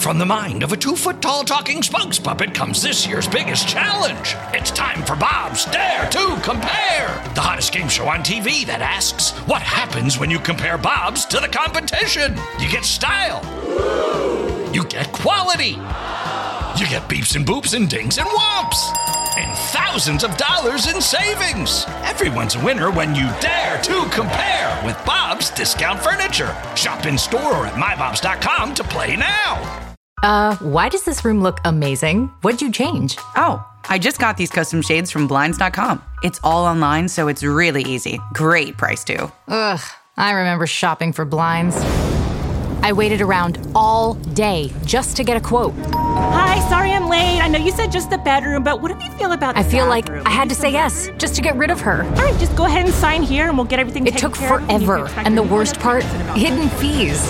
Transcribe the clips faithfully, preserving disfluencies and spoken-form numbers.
From the mind of a two-foot-tall talking spokes puppet comes this year's biggest challenge. It's time for Bob's Dare to Compare, the hottest game show on T V that asks, what happens when you compare Bobs to the competition? You get style. You get quality. You get beeps and boops and dings and whomps. And thousands of dollars in savings. Everyone's a winner when you dare to compare with Bob's Discount Furniture. Shop in store or at my bobs dot com to play now. Uh, why does this room look amazing? What'd you change? Oh, I just got these custom shades from blinds dot com. It's all online, so it's really easy. Great price, too. Ugh, I remember shopping for blinds. I waited around all day just to get a quote. Hi, sorry I'm late. I know you said just the bedroom, but what do you feel about the I feel bathroom? like I had to say yes, just to get rid of her. All right, just go ahead and sign here and we'll get everything It taken took care of. forever, and the worst part, hidden fees.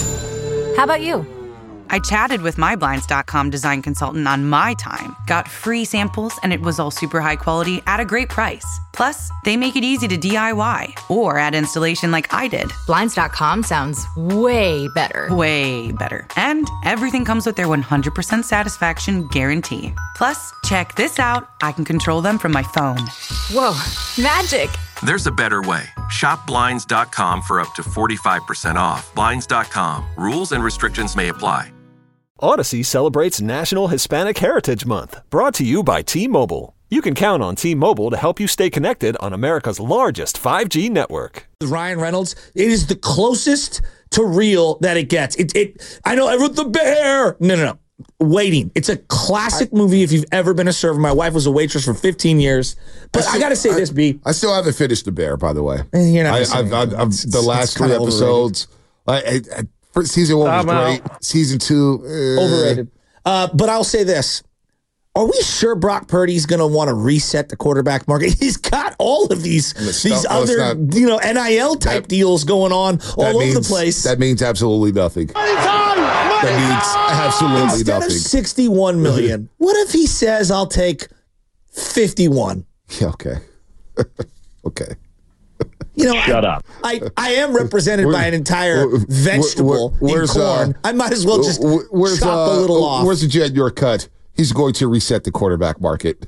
How about you? I chatted with my blinds dot com design consultant on my time, got free samples, and it was all super high quality at a great price. Plus, they make it easy to D I Y or add installation like I did. blinds dot com sounds way better. Way better. And everything comes with their one hundred percent satisfaction guarantee. Plus, check this out. I can control them from my phone. Whoa, magic. There's a better way. Shop blinds dot com for up to forty-five percent off. blinds dot com. Rules and restrictions may apply. Odyssey celebrates National Hispanic Heritage Month, brought to you by T-Mobile. You can count on T-Mobile to help you stay connected on America's largest five G network. Ryan Reynolds, it is the closest to real that it gets. It, it. I know, everyone, the bear. No, no, no. Waiting. It's a classic I, movie if you've ever been a server. My wife was a waitress for fifteen years. But I, still, I got to say I, this, B. I still haven't finished The Bear, by the way. You're not I, I've, I've, I've, the last three episodes. I, I, I, first season one was I'm great. Out. Season two. Uh, Overrated. Uh, but I'll say this. Are we sure Brock Purdy's going to want to reset the quarterback market? He's got all of these these no, other not, you know N I L type that, deals going on all means, over the place. That means absolutely nothing. Money time! Money that means absolutely Instead nothing. Instead of sixty-one million dollars, what if he says, I'll take fifty-one? Yeah, okay. okay. You know, Shut I, up. I, I am represented where, by an entire where, vegetable where, in corn. Uh, I might as well just where's, chop uh, a little off. Where's the January cut? He's going to reset the quarterback market.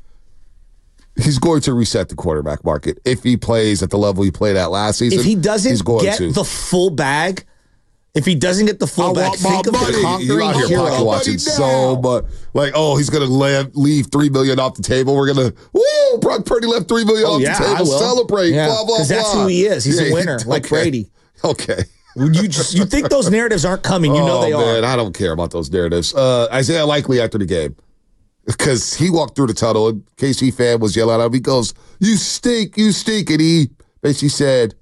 He's going to reset the quarterback market if he plays at the level he played at last season. If he doesn't he's going get to. the full bag, if he doesn't get the full I bag, want think my of money. the conquering You're out here hero. pocket watching so much. Like, oh, he's going to leave three million dollars off the table. We're going to, woo, Brock Purdy left three million dollars oh, off yeah, the table. Celebrate, yeah, blah, blah, blah. Because that's who he is. He's yeah, a winner, okay. like Brady. Okay. You just you think those narratives aren't coming. You know oh, they man, are. I don't care about those narratives. Uh, Isaiah Likely after the game. Because he walked through the tunnel and K C fan was yelling at him. He goes, you stink, you stink. And he basically said,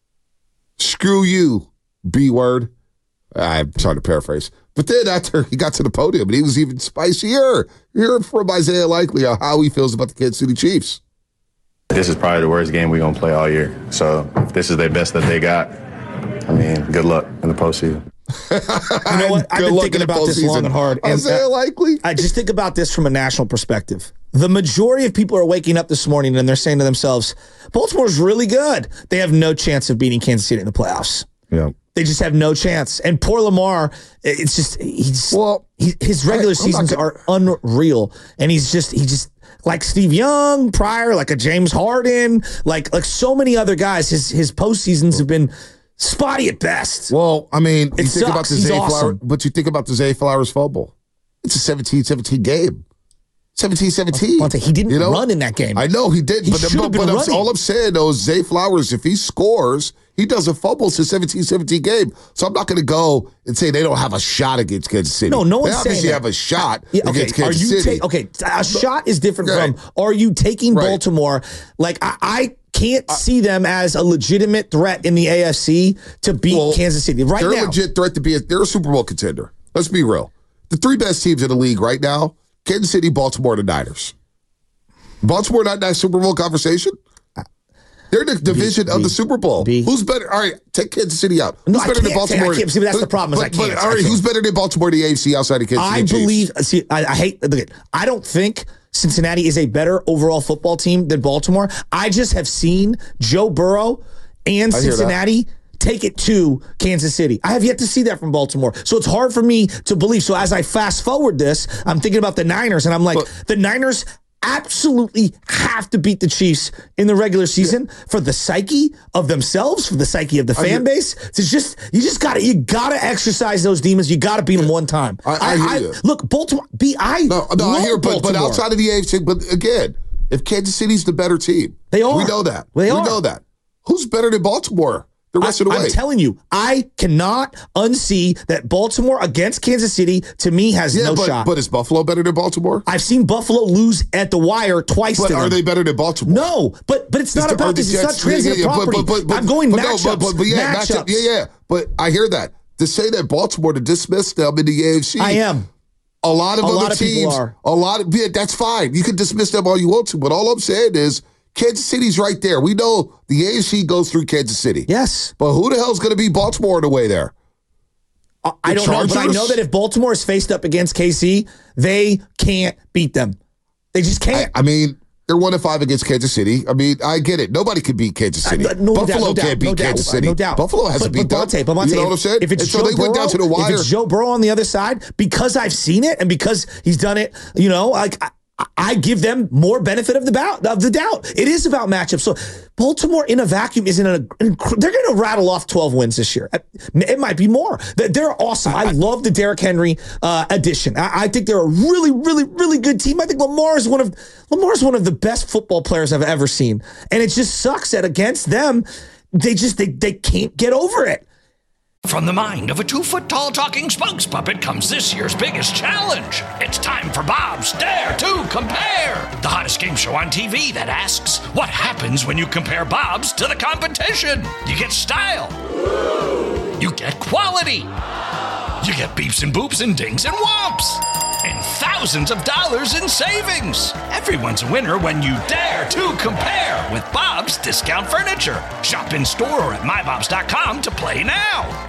screw you, B word. I'm trying to paraphrase. But then after he got to the podium, and he was even spicier. Hear from Isaiah Likely on how he feels about the Kansas City Chiefs. This is probably the worst game we're going to play all year. So if this is their best that they got, I mean, good luck in the postseason. You know what? I've been thinking about this long and hard. And Isaiah Likely. I just think about this from a national perspective. The majority of people are waking up this morning and they're saying to themselves, Baltimore's really good. They have no chance of beating Kansas City in the playoffs. Yeah. They just have no chance. And poor Lamar, it's just, he's, well, he, his regular I, seasons gonna... are unreal. And he's just, he just, like Steve Young prior, like a James Harden, like like so many other guys, his his postseasons have been spotty at best. Well, I mean, it you sucks. think about the He's Zay awesome. Flowers, but you think about the Zay Flowers fumble. It's a seventeen seventeen game. seventeen seventeen. He didn't you know? run in that game. I know he did, he but, but, but I'm, all I'm saying though is Zay Flowers, if he scores, he doesn't fumble. It's a seventeen seventeen game. So I'm not going to go and say they don't have a shot against Kansas City. No, no one's they obviously saying have that. a shot yeah, okay. against Kansas are you City. Ta- okay, a shot is different right. from are you taking right. Baltimore? Like I, I can't uh, see them as a legitimate threat in the A F C to beat well, Kansas City right they're now. They're a legit threat to be. A, they're a Super Bowl contender. Let's be real. The three best teams in the league right now: Kansas City, Baltimore, and the Niners. Baltimore not in that Super Bowl conversation? They're the division B, of the Super Bowl. B. Who's better? All right, take Kansas City out. Who's no, better than Baltimore? I can't. See, that's the problem. Is but, I can't. But, all right, can't. who's better than Baltimore in the A F C outside of Kansas City? I believe. Chiefs? See, I, I hate. Look, I don't think Cincinnati is a better overall football team than Baltimore. I just have seen Joe Burrow and Cincinnati take it to Kansas City. I have yet to see that from Baltimore. So it's hard for me to believe. So as I fast forward this, I'm thinking about the Niners, and I'm like, but, the Niners absolutely have to beat the Chiefs in the regular season yeah. for the psyche of themselves, for the psyche of the fan I base. It's just you just got to you got to exercise those demons. You got to beat them one time. I, I, I hear you. Look, Baltimore. Be I no, no, I hear, but but outside of the A F C, but again, if Kansas City's the better team, they are. We know that. They we are. know that. Who's better than Baltimore? The rest I, of the way. I'm telling you, I cannot unsee that Baltimore against Kansas City, to me, has yeah, no but, shot. But is Buffalo better than Baltimore? I've seen Buffalo lose at the wire twice. But to are them. they better than Baltimore? No, but but it's not the, about this. It's not transitive yeah, yeah, property. But, but, but, I'm going but matchups. No, but, but, but yeah, matchups. matchup, yeah, yeah. But I hear that. To say that Baltimore, to dismiss them in the A F C. I am. A lot of a other lot of teams. are. A lot of, yeah, that's fine. You can dismiss them all you want to. But all I'm saying is, Kansas City's right there. We know the A F C goes through Kansas City. Yes. But who the hell's going to be Baltimore in the way there? I, I don't Chargers? know, but I know that if Baltimore is faced up against K C, they can't beat them. They just can't. I, I mean, they're one and five against Kansas City. I mean, I get it. Nobody can beat Kansas City. Uh, no Buffalo doubt, no can't doubt, beat no Kansas doubt, City. No doubt. Buffalo hasn't but, beat but them. Bonte, you know if, what I'm saying? If it's and so Joe they Burrow, went down to the wire. If it's Joe Burrow on the other side, because I've seen it and because he's done it, you know, like I, I give them more benefit of the doubt. Of the doubt, it is about matchups. So Baltimore in a vacuum isn't a. They're going to rattle off twelve wins this year. It might be more. They're awesome. I love the Derrick Henry uh, addition. I, I think they're a really, really, really good team. I think Lamar is one of Lamar is one of the best football players I've ever seen. And it just sucks that against them, they just they they can't get over it. From the mind of a two-foot-tall talking spokes puppet comes this year's biggest challenge. It's time for Bob's Dare to Compare, the hottest game show on T V that asks, what happens when you compare Bob's to the competition? You get style. You get quality. You get beeps and boops and dings and whomps. And thousands of dollars in savings. Everyone's a winner when you dare to compare with Bob's Discount Furniture. Shop in store or at my bobs dot com to play now.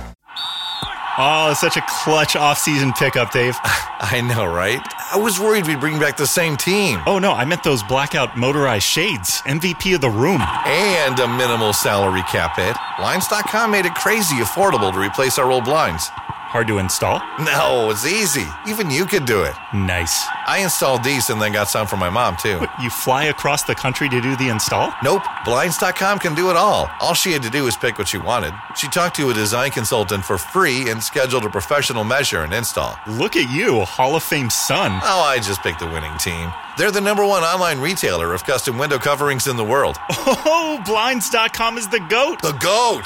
Oh, such a clutch off-season pickup, Dave. I know, right? I was worried we'd bring back the same team. Oh, no, I meant those blackout motorized shades. M V P of the room. And a minimal salary cap hit. Blinds dot com made it crazy affordable to replace our old blinds. Hard to install? No, it's easy. Even you could do it. Nice. I installed these and then got some for my mom, too. What, you fly across the country to do the install? Nope. Blinds dot com can do it all. All she had to do was pick what she wanted. She talked to a design consultant for free and scheduled a professional measure and install. Look at you, Hall of Fame son. Oh, I just picked the winning team. They're the number one online retailer of custom window coverings in the world. Oh, Blinds dot com is the GOAT. The GOAT!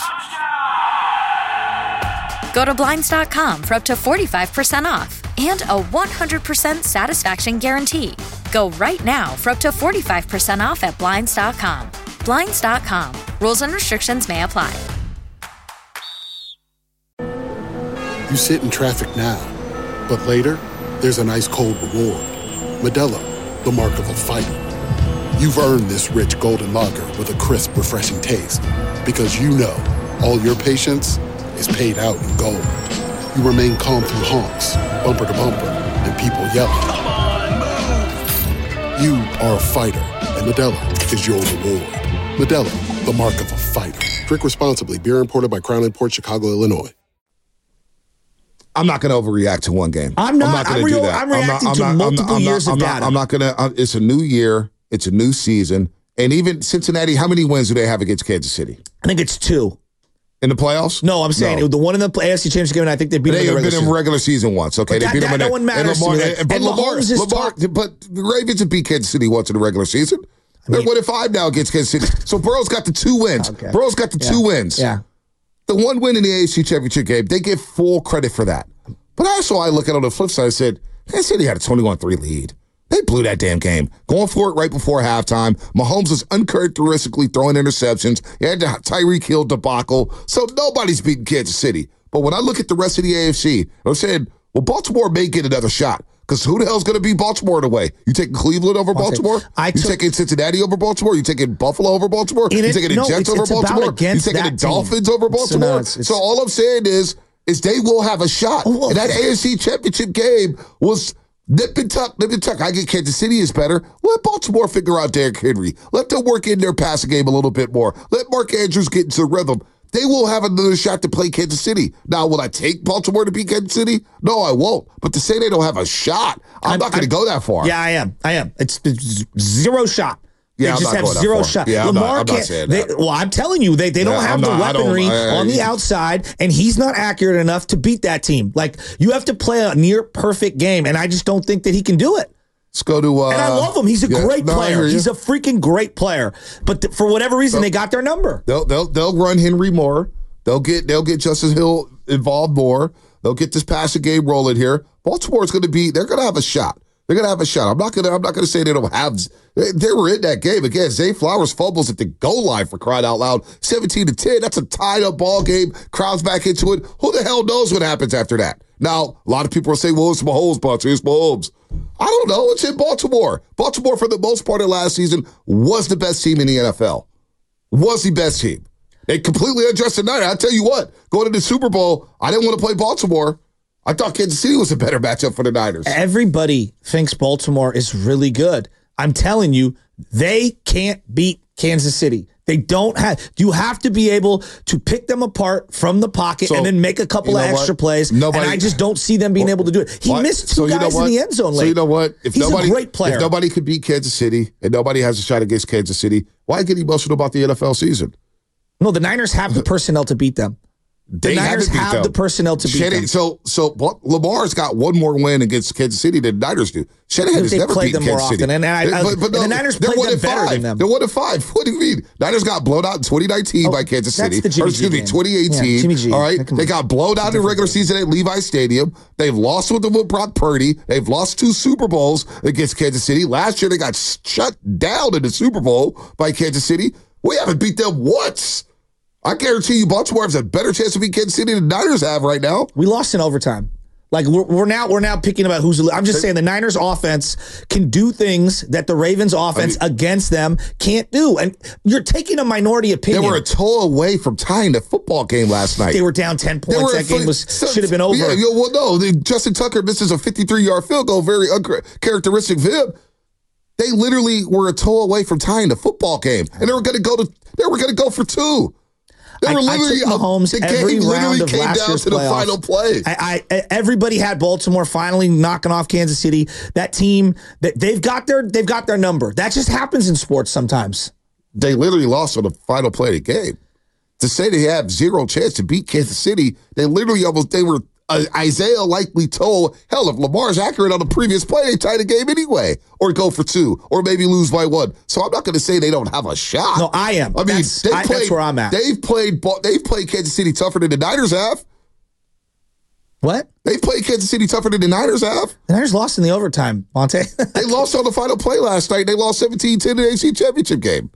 Go to Blinds dot com for up to forty-five percent off and a one hundred percent satisfaction guarantee. Go right now for up to forty-five percent off at Blinds dot com. Blinds dot com. Rules and restrictions may apply. You sit in traffic now, but later, there's an ice-cold reward. Modelo, the mark of a fighter. You've earned this rich golden lager with a crisp, refreshing taste. Because you know, all your patience is paid out in gold. You remain calm through honks, bumper to bumper, and people yelling. Come on, move! You are a fighter, and Modelo is your reward. Modelo, the mark of a fighter. Drink responsibly. Beer imported by Crown Imports, Chicago, Illinois. I'm not going to overreact to one game. I'm not. I'm, not I'm, re- do that. I'm reacting I'm not, to I'm not, multiple I'm not, years I'm of not, data. I'm not going to. It's a new year. It's a new season. And even Cincinnati, how many wins do they have against Kansas City? I think it's two. In the playoffs? No, I'm saying no. the one in the A F C Championship game, and I think they beat they them in the been in regular season once. Okay, but they that, beat that, them in no one matters and Lamar, to me. and, and Lamar, Mahomes is Lamar, talk- but the Ravens have beat Kansas City once in the regular season. They're I mean, one and five now against Kansas City. So Burrow's got the two wins. Okay. Burrow's got the yeah. two wins. Yeah. The one win in the A F C Championship game, they get full credit for that. But also, I look at it on the flip side. I said, Kansas City had a twenty-one three lead. They blew that damn game. Going for it right before halftime. Mahomes was uncharacteristically throwing interceptions. He had the Tyreek Hill debacle. So nobody's beating Kansas City. But when I look at the rest of the A F C, I'm saying, well, Baltimore may get another shot. Because who the hell's going to beat Baltimore in a way? You taking Cleveland over Baltimore? I you took, taking Cincinnati over Baltimore? You taking Buffalo over Baltimore? You it, taking the no, Jets it's, over it's Baltimore? You taking the Dolphins team. over Baltimore? So, no, it's, it's, so all I'm saying is, is they will have a shot. Oh, well, and that A F C Championship game was nip and tuck, nip and tuck. I get Kansas City is better. Let Baltimore figure out Derrick Henry. Let them work in their passing game a little bit more. Let Mark Andrews get into the rhythm. they will have another shot to play Kansas City. Now, will I take Baltimore to beat Kansas City? No, I won't. But to say they don't have a shot, I'm, I'm not going to go that far. Yeah, I am. I am. It's, it's zero shot. They Yeah, just I'm not have going zero that far. shot. Yeah, I'm Lamar not, I'm not can't. saying They, that. well, I'm telling you, they, they don't Yeah, have I'm the not- I don't- weaponry I- on the outside, and he's not accurate enough to beat that team. Like, you have to play a near perfect game, and I just don't think that he can do it. Let's go to. Uh, And I love him. He's a yeah, great no, I player. hear you. He's a freaking great player. But th- for whatever reason, So- they got their number. They'll they'll they'll run Henry more. They'll get they'll get Justice Hill involved more. They'll get this passing game rolling here. Baltimore's going to be. They're going to have a shot. They're going to have a shot. I'm not going to. I'm not going to say they don't have. They, they were in that game again. Zay Flowers fumbles at the goal line for crying out loud. seventeen to ten. That's a tied up ball game. Crowds back into it. Who the hell knows what happens after that? Now a lot of people are saying, "Well, it's Mahomes, but it's Mahomes." I don't know. It's in Baltimore. Baltimore, for the most part of last season, was the best team in the N F L. Was the best team. They completely undressed the Niners. I tell you what, going to the Super Bowl, I didn't want to play Baltimore. I thought Kansas City was a better matchup for the Niners. Everybody thinks Baltimore is really good. I'm telling you, they can't beat Kansas City. They don't have. You have to be able to pick them apart from the pocket So, and then make a couple you know of extra what? plays. Nobody- and I just don't see them being Well, able to do it. He what? missed two So you know guys in what? the end zone late. So you know what? If He's nobody, a great player. If nobody could beat Kansas City and nobody has a shot against Kansas City, why get emotional about the N F L season? No, the Niners have the personnel to beat them. The They Niners haven't beat have them. the personnel to beat Shanahan- them. So, so but Lamar's got one more win against Kansas City than the Niners do. Shanahan has They've never played beaten them more Kansas City. often, and I- I- But- but and the Niners they're played one them and better five. than them. They're one and five. What do you mean? Niners got blown out in twenty nineteen Oh, by Kansas that's City. the Jimmy or excuse G me, game. twenty eighteen. Yeah, Jimmy G. All right, Come they on. got blown out in regular season at Levi Stadium. They've lost with them with Brock Purdy. They've lost two Super Bowls against Kansas City. Last year they got shut down in the Super Bowl by Kansas City. We haven't beat them once. I guarantee you Baltimore has a better chance to beat Kansas City than the Niners have right now. We lost in overtime. Like we're, we're now we're now picking about who's. I'm just saying the Niners offense can do things that the Ravens offense I mean, against them can't do, and you're taking a minority opinion. They were a toe away from tying the football game last night. They were down ten They points. were That game was so- should have been over. Yeah, yeah, well, no, the, Justin Tucker misses a fifty-three-yard field goal, very uncharacteristic of him. They literally were a toe away from tying the football game, and they were going to go to. They were going to go for two. They were I, literally. I took Mahomes the every game round literally of came last down year's to the playoffs. final play. I, I, everybody had Baltimore finally knocking off Kansas City. That team, that they've got their they've got their number. That just happens in sports sometimes. They literally lost on the final play of the game. To say they have zero chance to beat Kansas City, they literally almost they were uh, Isaiah likely told, hell, if Lamar's accurate on the previous play, they tie the game anyway, or go for two, or maybe lose by one. So I'm not going to say they don't have a shot. No, I am. I mean, that's, they I, played, that's where I'm at. They've played. They've played Kansas City tougher than the Niners have. What? They played Kansas City tougher than the Niners have. The Niners lost in the overtime, Monte. They lost on the final play last night. They lost seventeen ten in the A F C Championship game.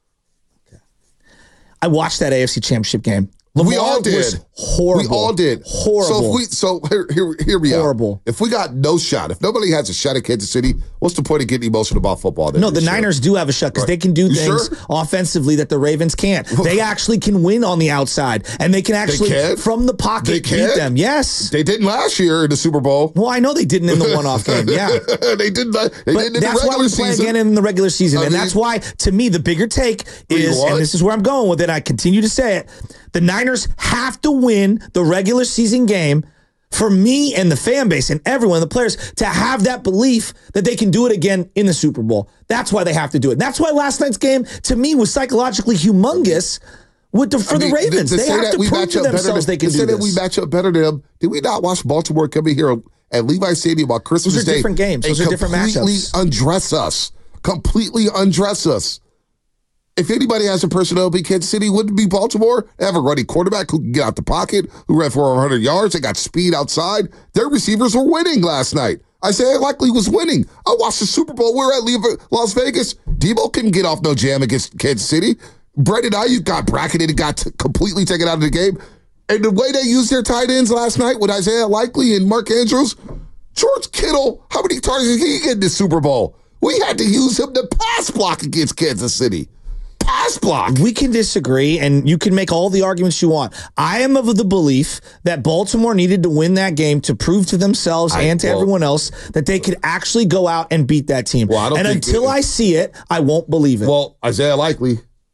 I watched that A F C Championship game. Lamar we all did. Was horrible. We all did. Horrible. So if we so here here here we Horrible. are. If we got no shot, if nobody has a shot at Kansas City, what's the point of getting emotional about football? Then No, the this year? Niners do have a shot because Right. they can do You things sure? offensively that the Ravens can't. They actually can win on the outside, and they can actually, can? from the pocket, They beat can? them. Yes. They didn't last year in the Super Bowl. Well, I know they didn't in the one-off game. Yeah. they didn't. They But didn't in that's the why we regular play season. again in the regular season. I and mean- that's why, to me, the bigger take is, what? and this is where I'm going with it, I continue to say it, the Niners have to win the regular season game for me and the fan base and everyone, the players, to have that belief that they can do it again in the Super Bowl. That's why they have to do it. That's why last night's game, to me, was psychologically humongous with the, for I mean, the Ravens. to they say have that to we prove match to up better themselves than- they can to do say that this. we match up better than them. Did we not watch Baltimore coming here at Levi Stadium on Christmas Those are Day? different games. and Those are different completely matchups. undress us. Completely undress us. If anybody has a personnel to beat Kansas City, wouldn't it be Baltimore? They have a running quarterback who can get out the pocket, who ran for over one hundred yards. They got speed outside. Their receivers were winning last night. Isaiah Likely was winning. I watched the Super Bowl. We were at Le- Las Vegas. Debo couldn't get off no jam against Kansas City. Brandon Ayuk got bracketed and got t- completely taken out of the game. And the way they used their tight ends last night with Isaiah Likely and Mark Andrews, George Kittle, how many targets did he get in the Super Bowl? We had to use him to pass block against Kansas City. Pass block. We can disagree, and you can make all the arguments you want. I am of the belief that Baltimore needed to win that game to prove to themselves I- and to well- everyone else that they could actually go out and beat that team. Well, I don't and think until it- I see it, I won't believe it. Well, Isaiah Likely,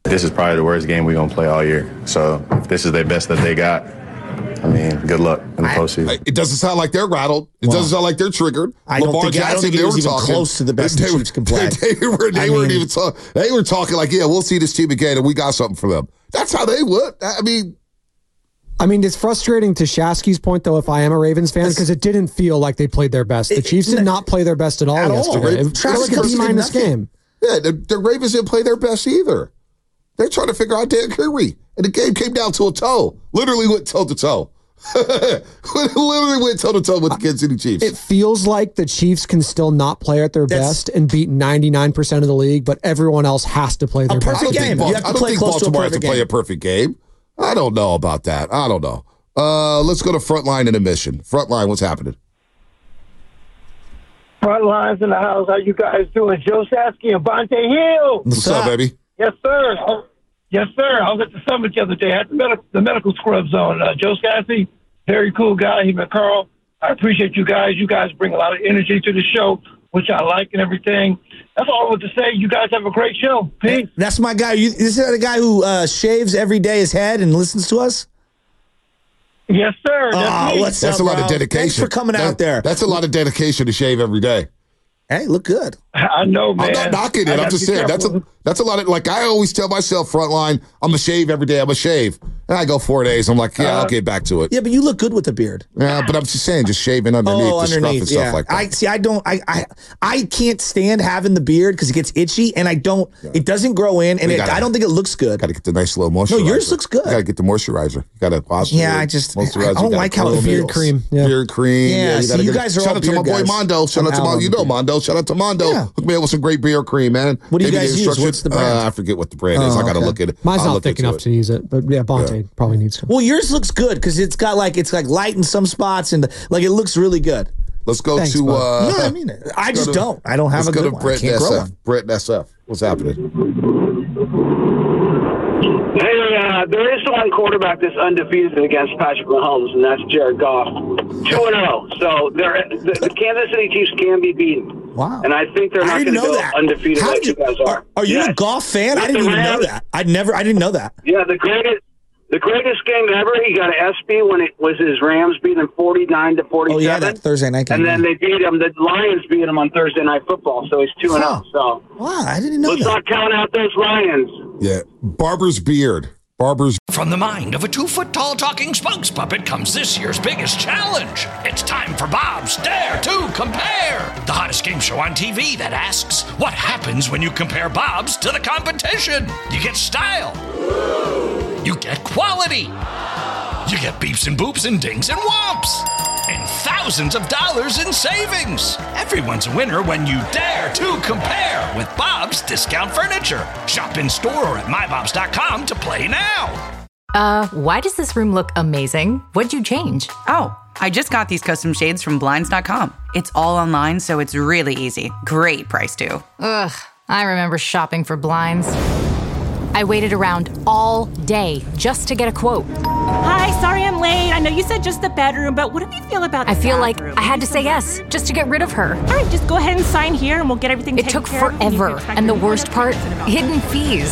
This is probably the worst game we're going to play all year. So if this is their best that they got, I mean, good luck in the postseason. It doesn't sound like they're rattled. It Wow. doesn't sound like they're triggered. I don't Lamar think, I don't Jackson, think it they was were even talking, close to the best they, the Chiefs can play. They, they, were, they I weren't mean, even talking. They were talking like, yeah, we'll see this team again, and we got something for them. That's how they would. I mean, I mean, it's frustrating to Shasky's point, though, if I am a Ravens fan, because it didn't feel like they played their best. The Chiefs did not play their best at all At all. yesterday. It felt like a B-minus game. Yeah, the, the Ravens didn't play their best either. They're trying to figure out Derrick Henry, and the game came down to a toe. Literally went toe to toe. Literally went toe to toe with the Kansas City Chiefs. It feels like the Chiefs can still not play at their That's- best and beat ninety-nine percent of the league, but everyone else has to play their best. I don't think, Bal- I don't think Baltimore has to play game. a perfect game. I don't know about that. I don't know. Uh, let's go to Frontline and Admission. Frontline, what's happening? Front lines in the house. How you guys doing? Joe Sasky and Bonte Hill. What's, up, baby? Yes, sir. Oh, yes, sir. I was at the summit the other day. I had the, medical the medical scrubs on. Uh, Joe Sasky, very cool guy. He met Carl. I appreciate you guys. You guys bring a lot of energy to the show, which I like and everything. That's all I want to say. You guys have a great show. Peace. That's my guy. You, this is the guy who uh, shaves every day his head and listens to us? Yes, sir. That's Oh, me. what's That's up, a lot bro? of dedication. Thanks for coming That- out there. That's a lot of dedication to shave every day. Hey, look good. I know, man. I'm not knocking it. I I'm gotta just be saying that's a careful. that's a lot of like I always tell myself Frontline. I'm a shave every day. I'm a shave, and I go four days. I'm like, yeah, I'll get back to it. Yeah, but you look good with the beard. Yeah, but I'm just saying, just shaving underneath Oh, the stuff underneath, and stuff yeah. like that. I see. I don't. I I, I can't stand having the beard because it gets itchy, and I don't. It doesn't grow in, and You it, gotta- I don't think it looks good. Got to get the nice little moisturizer. No, yours looks good. You got to get the moisturizer. You got to Yeah, I just- I- I don't like how the beard cream, yeah. Beard cream. Yeah, you see, gotta you get- guys are Shout all out to my beard boy guys. Mondo. Shout out to I'm Mondo. out You on know the Mondo. Shout out to Mondo. Yeah. Hook me up with some great beard cream, man. What do you Gave me the guys use? instructions. What's the brand? Uh, I forget what the brand is. Oh, I got to okay. look at it. Mine's I'll not look thick into enough it. to use it, but yeah, Bonte probably needs to. Well, yours looks good because it's got like it's like light in some spots, and like it looks really good. Let's go Thanks, to. bud. Uh, No, I mean it. I let's just go to- don't. I don't have let's a go good to one. I Brett can't in grow S F. one. Brett in S F. What's happening? Hey, uh, there is one quarterback that's undefeated against Patrick Mahomes, and that's Jared Goff. two and oh. So they're, the, the Kansas City Chiefs can be beaten. Wow. And I think they're I not didn't going to know go that. undefeated How like did you guys are. Are, are you Yes. a golf fan? I With didn't the even know Rams- that. I never. I didn't know that. Yeah, the greatest, the greatest game ever. He got an S P when it was his Rams beat them forty-nine to forty-seven. Oh yeah, that Thursday night game. And then they beat him. The Lions beat him on Thursday Night Football, so he's two and Huh. zero. So wow, I didn't know let's that. not count out those Lions. Yeah, Barber's beard. Barber's. From the mind of a two-foot-tall talking spokes puppet comes this year's biggest challenge. It's time for Bob's Dare to Compare, the hottest game show on T V that asks, what happens when you compare Bob's to the competition? You get style. You get quality. You get beeps and boops and dings and whomps. And thousands of dollars in savings. Everyone's a winner when you dare to compare with Bob's Discount Furniture. Shop in store or at my bobs dot com to play now. Uh, why does this room look amazing? What'd you change? Oh, I just got these custom shades from blinds dot com. It's all online, so it's really easy. Great price, too. Ugh, I remember shopping for blinds. I waited around all day just to get a quote. Hi, sorry I'm late. I know you said just the bedroom, but what do you feel about the I feel like bathroom? I had to say yes just to get rid of her. All right, just go ahead and sign here and we'll get everything It taken took care of. You can forever, expect and the your worst part, hidden fees.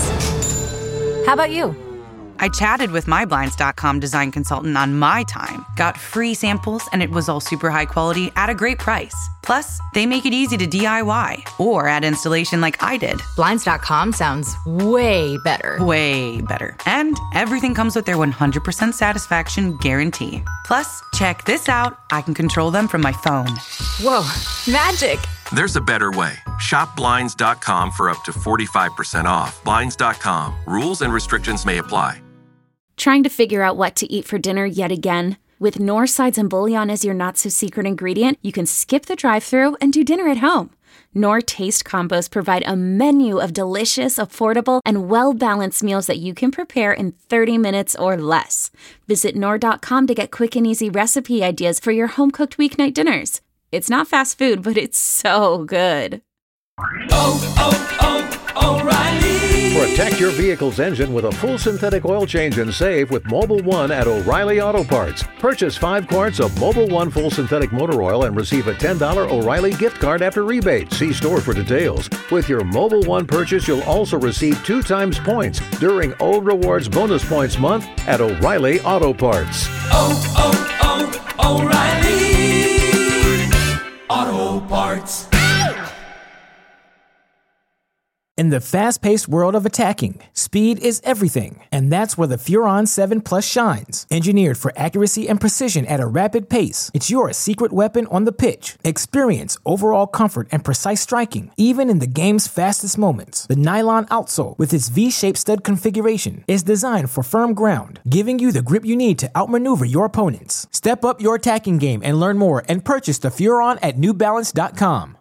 How about you? I chatted with my blinds dot com design consultant on my time, got free samples, and it was all super high quality at a great price. Plus, they make it easy to D I Y or add installation like I did. blinds dot com sounds way better. Way better. And everything comes with their one hundred percent satisfaction guarantee. Plus, check this out. I can control them from my phone. Whoa, magic. There's a better way. Shop Blinds dot com for up to forty-five percent off. Blinds dot com. Rules and restrictions may apply. Trying to figure out what to eat for dinner yet again? With Knorr sides and bouillon as your not-so-secret ingredient, you can skip the drive-thru and do dinner at home. Knorr Taste Combos provide a menu of delicious, affordable, and well-balanced meals that you can prepare in thirty minutes or less. Visit Knorr dot com to get quick and easy recipe ideas for your home-cooked weeknight dinners. It's not fast food, but it's so good. Oh, oh, oh, O'Reilly! Protect your vehicle's engine with a full synthetic oil change and save with Mobil one at O'Reilly Auto Parts. Purchase five quarts of Mobil one full synthetic motor oil and receive a ten dollars O'Reilly gift card after rebate. See store for details. With your Mobil one purchase, you'll also receive two times points during O Rewards Bonus Points Month at O'Reilly Auto Parts. Oh, oh, oh, O'Reilly Auto Parts. In the fast-paced world of attacking, speed is everything, and that's where the Furon seven Plus shines. Engineered for accuracy and precision at a rapid pace, it's your secret weapon on the pitch. Experience overall comfort and precise striking, even in the game's fastest moments. The nylon outsole, with its V-shaped stud configuration, is designed for firm ground, giving you the grip you need to outmaneuver your opponents. Step up your attacking game and learn more and purchase the Furon at New Balance dot com.